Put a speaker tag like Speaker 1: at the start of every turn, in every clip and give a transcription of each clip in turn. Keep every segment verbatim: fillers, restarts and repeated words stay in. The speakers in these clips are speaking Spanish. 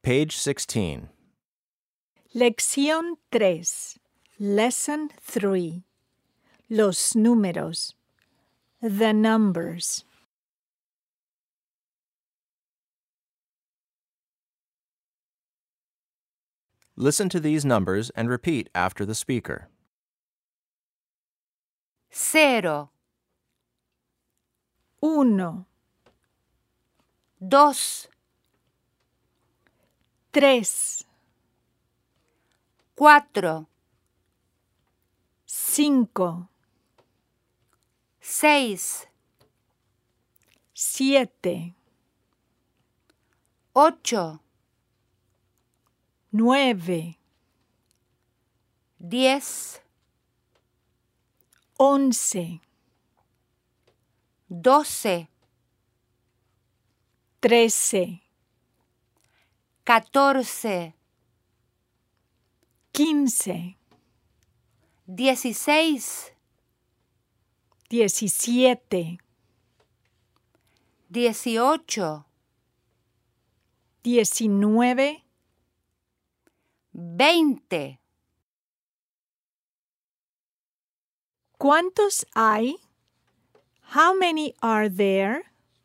Speaker 1: Page sixteen.
Speaker 2: Lección tres. Lesson three. Los números. The numbers.
Speaker 1: Listen to these numbers and repeat after the speaker.
Speaker 3: Cero,
Speaker 2: Uno,
Speaker 3: dos,
Speaker 2: tres,
Speaker 3: cuatro,
Speaker 2: cinco,
Speaker 3: seis,
Speaker 2: siete,
Speaker 3: ocho,
Speaker 2: nueve,
Speaker 3: diez,
Speaker 2: once,
Speaker 3: doce,
Speaker 2: trece,
Speaker 3: catorce,
Speaker 2: quince,
Speaker 3: dieciséis,
Speaker 2: diecisiete,
Speaker 3: dieciocho,
Speaker 2: diecinueve,
Speaker 3: veinte.
Speaker 2: ¿Cuántos hay? How many are there?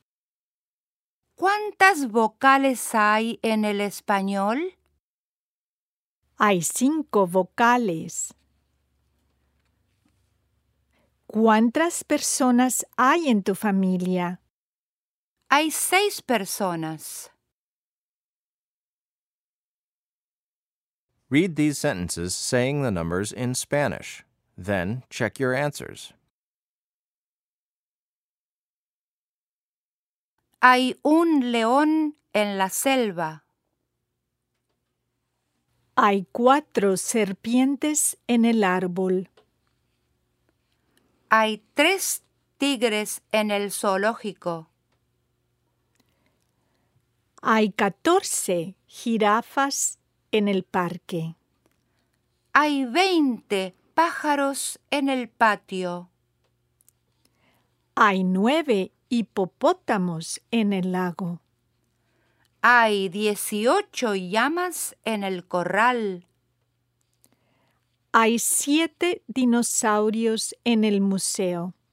Speaker 3: ¿Cuántas vocales hay en el español?
Speaker 2: Hay cinco vocales. ¿Cuántas personas hay en tu familia?
Speaker 3: Hay seis personas.
Speaker 1: Read these sentences saying the numbers in Spanish. Then check your answers.
Speaker 3: Hay un león en la selva.
Speaker 2: Hay cuatro serpientes en el árbol.
Speaker 3: Hay tres tigres en el zoológico.
Speaker 2: Hay catorce jirafas en el parque.
Speaker 3: Hay veinte pájaros en el patio.
Speaker 2: Hay nueve hipopótamos en el lago.
Speaker 3: Hay dieciocho llamas en el corral.
Speaker 2: Hay siete dinosaurios en el museo.